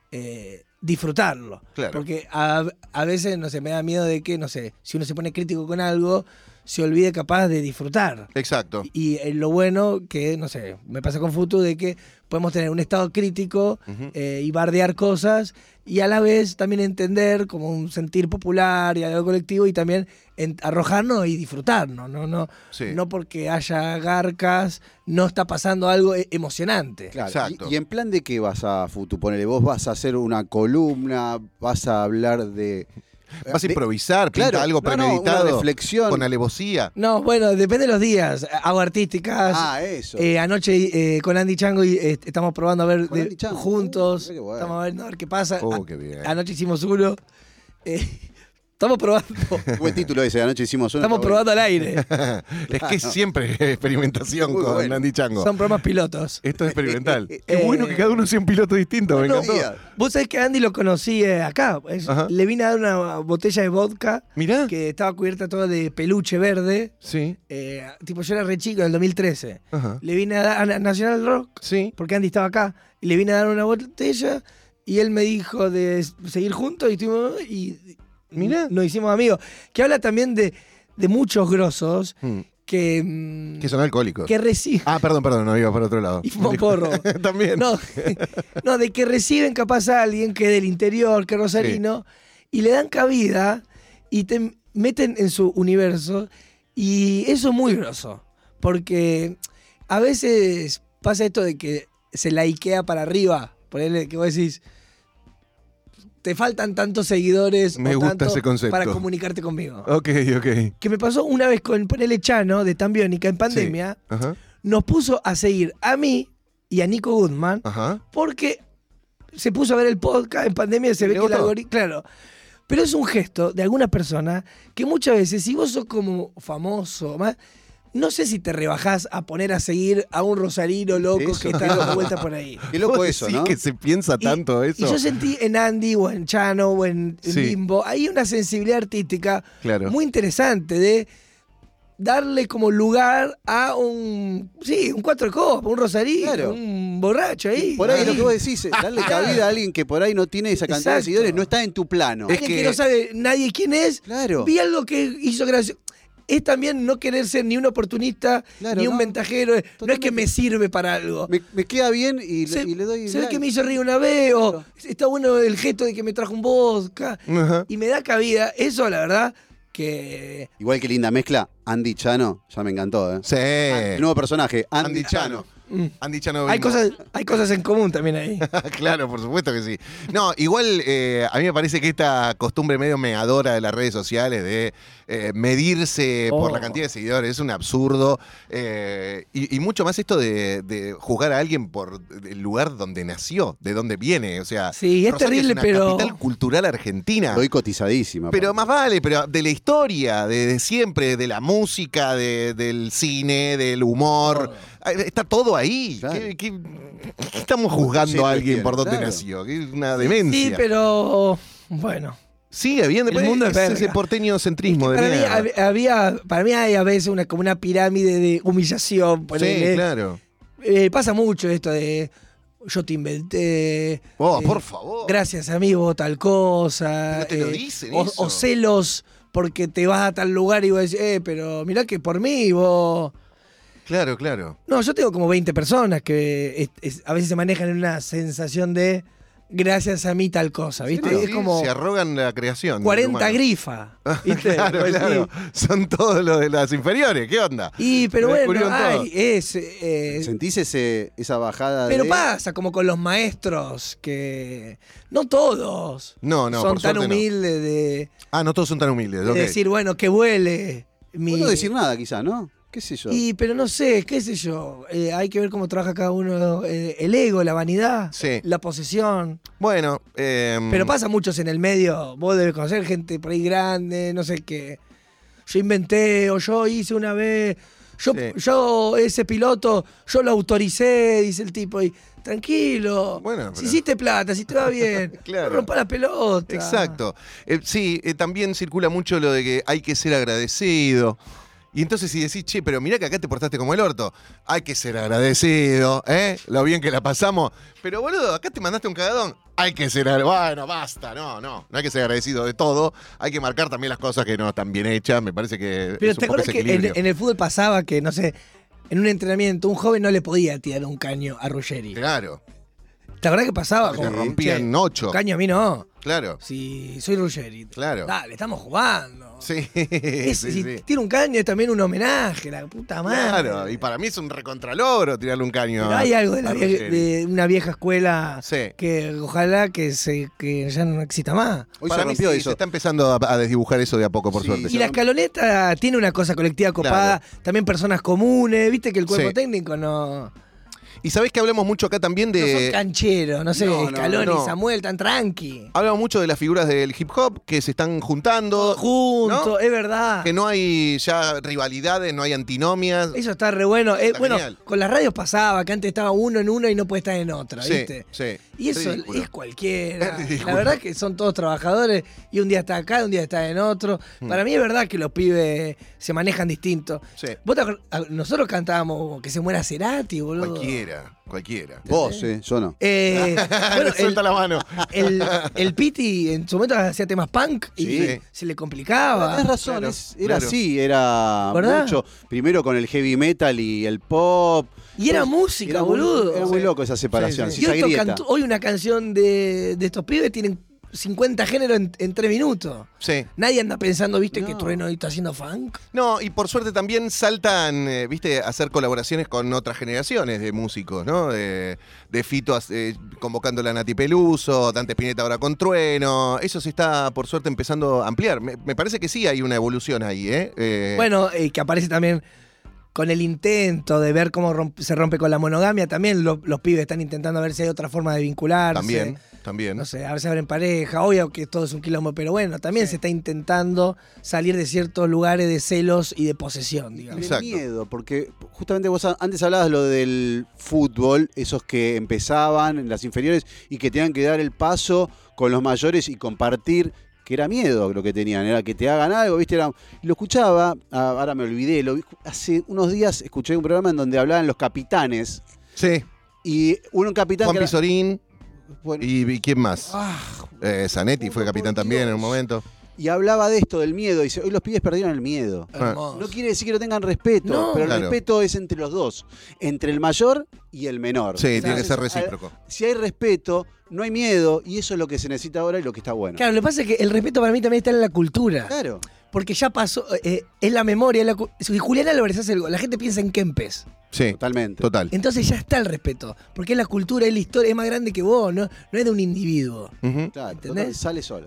disfrutarlo. Claro. Porque a veces, no sé, me da miedo de que, no sé, si uno se pone crítico con algo, se olvide capaz de disfrutar. Exacto. Y lo bueno que, no sé, me pasa con Futu de que podemos tener un estado crítico y bardear cosas y a la vez también entender como un sentir popular y algo colectivo y también arrojarnos y disfrutarnos. No porque haya garcas, no está pasando algo emocionante. Claro. Exacto. ¿Y en plan de qué vas a Futu? Ponele, vos vas a hacer una columna, vas a hablar de... Vas a improvisar, pinta algo premeditado, una reflexión. Con alevosía. No, bueno, depende de los días. Hago artísticas. Eso. Anoche con Andy Chango estamos probando a ver juntos. Qué bueno. Estamos a ver qué pasa. Qué bien. Anoche hicimos uno. Estamos probando. Buen título ese, anoche hicimos uno. Estamos probando al aire. Es que siempre experimentación Muy con bueno. Andy Chango. Son programas pilotos. Esto es experimental. Qué bueno que cada uno sea un piloto distinto, me encantó. Vos sabés que a Andy lo conocí acá. Le vine a dar una botella de vodka. Mirá. Que estaba cubierta toda de peluche verde. Sí. Tipo, yo era re chico en el 2013. Ajá. Le vine a dar a Nacional Rock. Sí. Porque Andy estaba acá. Y le vine a dar una botella. Y él me dijo de seguir juntos. Y Mirá. nos hicimos amigos. Que habla también de muchos grosos que son alcohólicos. que reciben. Perdón, no iba por otro lado. Y fuman porro. También. No, de que reciben capaz a alguien que es del interior, que es rosarino, y le dan cabida y te meten en su universo. Y eso es muy groso. Porque a veces pasa esto de que se laikea para arriba. Ponele que vos decís, te faltan tantos seguidores Me gusta ese concepto. para comunicarte conmigo. Ok. Que me pasó una vez con Ponele Chano de Tan Biónica en pandemia. Sí. Ajá. Nos puso a seguir a mí y a Nico Goodman porque se puso a ver el podcast en pandemia. Se ve que el algoritmo. Claro. Pero es un gesto de alguna persona que muchas veces, si vos sos como famoso, no sé si te rebajás a poner a seguir a un rosarino loco que está dando vueltas por ahí. Qué loco eso, ¿no? que se piensa tanto eso. Y yo sentí en Andy o en Chano o en Bimbo, hay una sensibilidad artística muy interesante de darle como lugar a un cuatro de copa, un rosarino, un borracho ahí. Y por ahí lo que vos decís, darle cabida a alguien que por ahí no tiene esa cantidad de seguidores, no está en tu plano. Alguien que no sabe nadie quién es, vi algo que hizo gracioso. Es también no querer ser ni un oportunista, ni un ventajero. Totalmente. No es que me sirve para algo. Me queda bien y le doy. Se ve que me hizo reír una vez, o está bueno el gesto de que me trajo un vodka. Y me da cabida. Eso, la verdad, que... Igual que linda mezcla, Andy Chano, ya me encantó, Sí. El nuevo personaje, Andy Chano. Andy Chano Hay cosas en común también ahí. Claro, por supuesto que sí. No, igual a mí me parece que esta costumbre medio meadora de las redes sociales de medirse por la cantidad de seguidores es un absurdo. Y mucho más esto de juzgar a alguien por el lugar donde nació, de dónde viene. O sea, sí, es Rosario terrible, es una pero capital cultural argentina. Estoy cotizadísima. Pero más vale, pero de la historia, de siempre, de la música, del cine, del humor. Está todo ahí. Claro. ¿Qué estamos juzgando a alguien por dónde claro. nació? Que es una demencia. Sí, pero bueno. Sigue bien, El mundo es ese verga. porteño centrismo de Para mí, mierda. para mí hay a veces como una pirámide de humillación. Ponele. Sí, claro. Pasa mucho esto de yo te inventé. Por favor. Gracias a mí vos tal cosa. Pero te lo dicen o celos porque te vas a tal lugar y vos decís, pero mirá que por mí vos... Claro, claro. No, yo tengo como 20 personas que a veces se manejan en una sensación de gracias a mí tal cosa, ¿viste? Sí, es como se arrogan la creación. 40 grifas, ¿viste? Claro, Pues claro. sí. Son todos los de las inferiores. ¿Qué onda? Pero bueno, Descubrieron todo. ¿Sentís esa bajada pero de...? pasa, como con los maestros, que no todos No, son por tan suerte no. humildes de No todos son tan humildes. ok. decir, bueno, que vuele. No decir nada, quizás, ¿no? ¿Qué sé yo? Pero no sé, qué sé yo. Hay que ver cómo trabaja cada uno. El ego, la vanidad, Sí. la posesión. Bueno, Pero pasa muchos en el medio. Vos debes conocer gente por ahí grande, no sé qué. Yo inventé o yo hice una vez. Yo ese piloto, yo lo autoricé, dice el tipo. Y tranquilo. Bueno, si pero- hiciste plata, si te va bien, Claro. no rompa la pelota. Exacto. Sí, también circula mucho lo de que hay que ser agradecido. Y entonces si decís, che, pero mirá que acá te portaste como el orto, hay que ser agradecido, lo bien que la pasamos. Pero boludo, acá te mandaste un cagadón, hay que ser agradecido. Bueno, basta, no hay que ser agradecido de todo. Hay que marcar también las cosas que no están bien hechas. Me parece que Pero es ¿te un poco acuerdas ese que equilibrio. en el fútbol pasaba que, no sé, en un entrenamiento un joven no le podía tirar un caño a Ruggeri? Claro, ¿Te acuerdas que pasaba? te Como, rompían che, 8. caño a mí no. Claro, Si soy Ruggeri. Claro. Dale, estamos jugando. sí, Si sí. tira un caño es también un homenaje, la puta madre. Claro, y para mí es un recontralogro tirarle un caño. Pero hay algo de, a Ruggeri. de una vieja escuela Sí. que ojalá que ya no exista más. Hoy Para se mí rompió sí, eso. se está empezando a desdibujar eso de a poco, por Sí, suerte. Y la escaloneta tiene una cosa colectiva copada, también personas comunes, viste que el cuerpo Sí. técnico no Y sabés que hablamos mucho acá también son de... cancheros, no sé, No, Scaloni, no. Samuel, tan tranqui. Hablamos mucho de las figuras del hip hop que se están juntando. Juntos, ¿no? es verdad. Que no hay ya rivalidades, no hay antinomias. Eso está re bueno. Está Bueno, genial. con las radios pasaba que antes estaba uno en una y no puede estar en otra, Sí, ¿viste? sí. Y eso Ridículo. es cualquiera. Es ridículo. La verdad que son todos trabajadores y un día está acá, un día está en otro. Para mí es verdad que los pibes se manejan distinto. Sí. Nosotros cantábamos que se muera Cerati, boludo. Cualquiera. Vos, yo no. Bueno, Suelta la mano. el Piti en su momento hacía temas punk y Sí. se le complicaba. Tenés razón, Claro, era claro. así, era ¿Verdad? mucho. Primero con el heavy metal y el pop. Y era música, Era muy- boludo. Era muy loco esa separación, Sí, Y esa hoy, grieta. hoy una canción de estos pibes tienen 50 géneros en 3 minutos. Sí. Nadie anda pensando, viste, No. que Trueno está haciendo funk. No, y por suerte también saltan, viste, a hacer colaboraciones con otras generaciones de músicos, ¿no? De Fito convocando a Nati Peluso, Dante Spinetta ahora con Trueno. Eso se está, por suerte, empezando a ampliar. Me parece que sí hay una evolución ahí, ¿eh? Bueno, que aparece también con el intento de ver cómo se rompe con la monogamia. También los pibes están intentando ver si hay otra forma de vincularse. También. No sé, a ver si abren pareja. Obvio que todo es un quilombo, pero bueno, también se está intentando salir de ciertos lugares de celos y de posesión, digamos. El Exacto. miedo, porque justamente vos antes hablabas lo del fútbol, esos que empezaban en las inferiores y que tenían que dar el paso con los mayores y compartir, que era miedo lo que tenían, era que te hagan algo, ¿viste? Lo escuchaba, ahora me olvidé, hace unos días escuché un programa en donde hablaban los capitanes Sí. y un capitán Juan que era- Pizorín bueno, y ¿quién más? ah, Zanetti fue capitán también en un momento. y hablaba de esto, del miedo, y dice, hoy los pibes perdieron el miedo. Hermoso. No quiere decir que no tengan respeto, No. pero el Claro. respeto es entre los dos, entre el mayor y el menor. Sí, tiene que Entonces, ser recíproco. Si hay respeto, no hay miedo, y eso es lo que se necesita ahora y lo que está bueno. Claro, lo que pasa es que el respeto para mí también está en la cultura. Claro. Porque ya pasó, es la memoria. Si Julián Álvarez hace algo, la gente piensa en Kempes. Sí, totalmente. Total. Entonces ya está el respeto. Porque es la cultura, es la historia, es más grande que vos, no es de un individuo. Claro, ¿Entendés? total, sale solo.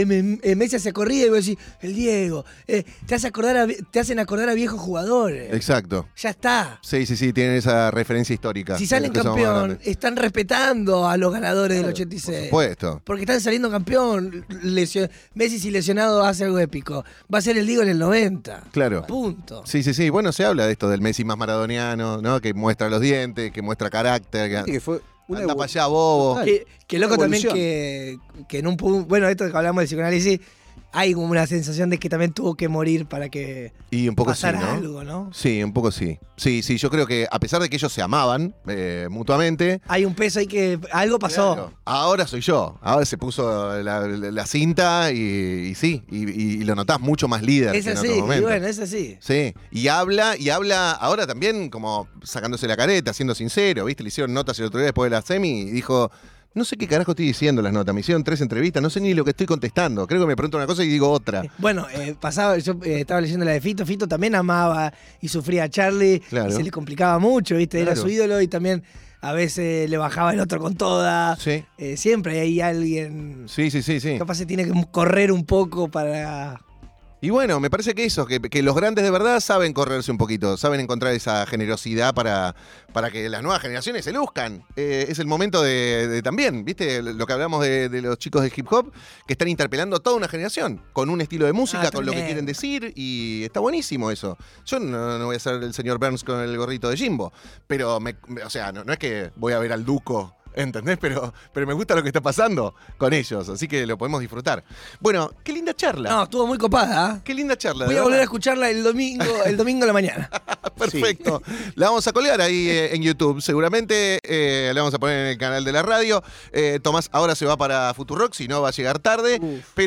Messi hace corrida y vos decís, el Diego. Te hacen acordar a viejos jugadores. Exacto. Ya está. Sí, tienen esa referencia histórica. Si salen campeón, están respetando a los ganadores del 86. Por supuesto. Porque están saliendo campeón. Messi, si lesionado, hace algo épico. Va a ser el Diego en el 90. Claro. Punto. Sí. Bueno, se habla de esto del Messi más maradoniano, ¿no? Que muestra los dientes, que muestra carácter. Que fue anda para allá, bobo. Que loco también que en un punto. Bueno, esto que hablamos del psicoanálisis. Hay como una sensación de que también tuvo que morir para que y un poco pasara sí, ¿no? algo, ¿no? Sí, un poco sí. Sí, yo creo que a pesar de que ellos se amaban mutuamente... Hay un peso ahí que algo pasó. Claro, ahora soy yo. Ahora se puso la cinta y sí, y lo notás mucho más líder Es que en así, otro momento. y bueno, es así. Sí, y habla ahora también como sacándose la careta, siendo sincero, ¿viste? Le hicieron notas el otro día después de la semi y dijo... No sé qué carajo estoy diciendo en las notas. Me hicieron 3 entrevistas, no sé ni lo que estoy contestando. Creo que me pregunto una cosa y digo otra. Bueno, yo estaba leyendo la de Fito. Fito también amaba y sufría a Charlie. Claro. Y se le complicaba mucho, ¿viste? Era Claro. su ídolo y también a veces le bajaba el otro con toda. Sí. Siempre hay alguien Sí. capaz se tiene que correr un poco para... Y bueno, me parece que eso, que los grandes de verdad saben correrse un poquito, saben encontrar esa generosidad para que las nuevas generaciones se luzcan. Es el momento de también, ¿viste? Lo que hablamos de los chicos de hip hop, que están interpelando a toda una generación, con un estilo de música, con lo que quieren decir, y está buenísimo eso. Yo no voy a ser el señor Burns con el gorrito de Jimbo, pero, o sea, no es que voy a ver al Duco, ¿entendés? Pero me gusta lo que está pasando con ellos, así que lo podemos disfrutar. Bueno, qué linda charla. No, estuvo muy copada. Qué linda charla. Voy a volver a escucharla el domingo a la mañana. Perfecto. La vamos a colgar ahí en YouTube. Seguramente la vamos a poner en el canal de la radio. Tomás ahora se va para Futurock, si no va a llegar tarde.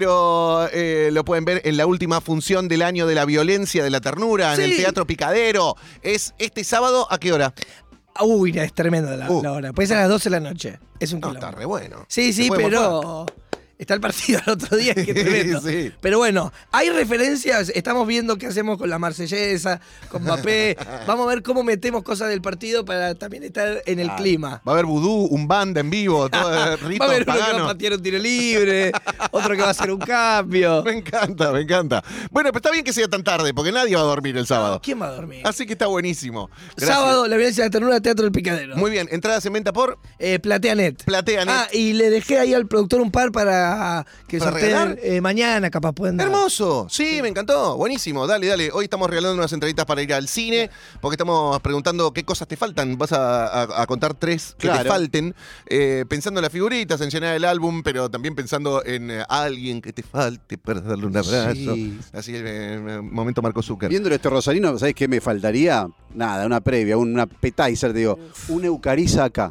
Pero lo pueden ver en la última función del año de la violencia, de la ternura, en el Teatro Picadero. Es este sábado, ¿a qué hora? Uy, es tremenda la hora. Puede ser a las 12 de la noche. Es un quilombo. Está re bueno. Sí, pero está el partido el otro día, que es tremendo. Sí. Pero bueno, hay referencias. Estamos viendo qué hacemos con la Marsellesa, con Mbappé. Vamos a ver cómo metemos cosas del partido para también estar en el clima. Va a haber vudú, un banda en vivo, todo ritos Va a haber uno que paganos. va a patear un tiro libre, otro que va a hacer un cambio. Me encanta. Bueno, pero está bien que sea tan tarde, porque nadie va a dormir el sábado. ¿Quién va a dormir? Así que está buenísimo. Gracias. Sábado, la violencia de la ternura, Teatro del Picadero. Muy bien, entradas en venta por PlateaNet. PlateaNet. Ah, y le dejé ahí al productor un par para que ¿Para sorteen regalar? mañana, capaz pueden dar. Hermoso, sí, me encantó, buenísimo, dale. Hoy estamos regalando unas entraditas para ir al cine, porque estamos preguntando qué cosas te faltan. Vas a contar 3 que te falten, pensando en las figuritas, en llenar el álbum, pero también pensando en alguien que te falte para darle un abrazo. Sí. Así momento Marco Zucker. Viéndolo este rosarino, ¿sabes qué me faltaría? Nada, una previa, un appetizer, te digo. Una eucariza acá.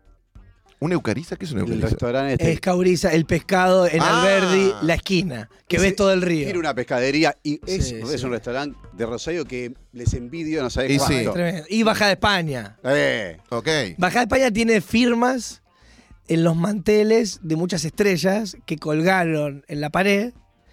¿Una eucariza? ¿Qué es una El eucariza? restaurante este. Es Cauriza, el pescado en Alberdi, la esquina, que ves todo el río. Tiene una pescadería y es Sí. un restaurante de Rosario que les envidio, no sabés Y cuánto. sí. Es tremendo. Y Baja de España. Ok. Baja de España tiene firmas en los manteles de muchas estrellas que colgaron en la pared.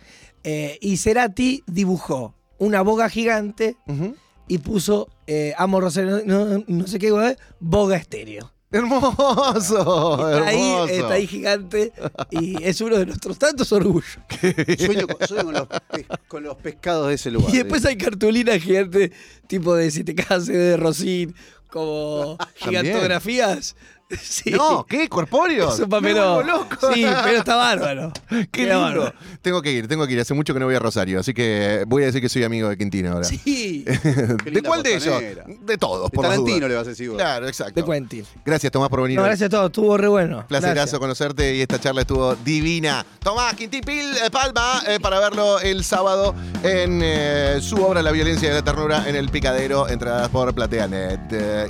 Y Cerati dibujó una boga gigante Ujú. y puso Amo Rosario, no sé qué, boga estéreo. Hermoso, Está ahí gigante y es uno de nuestros tantos orgullos. Sueño con los pescados de ese lugar. Y después hay cartulinas gigantes, tipo de Si te casas de Rosín, como gigantografías. Sí. No, ¿qué? ¿Corpóreos? Es un papelón. Me vuelvo loco. Sí, pero está bárbaro. Qué Queda lindo. bárbaro. Tengo que ir. Hace mucho que no voy a Rosario, así que voy a decir que soy amigo de Quintín ahora. Sí, ¿De linda cuál de ellos? costanera. De todos, De por las Tarantino dudas. le vas a decir vos. Claro, exacto. de Quentin. Gracias, Tomás, por venir. No, hoy. gracias a todos, estuvo re bueno. Placerazo Gracias. conocerte y esta charla estuvo divina. Tomás Quintín Palma para verlo el sábado en su obra La violencia de la ternura en el Picadero, entradas por PlateaNet.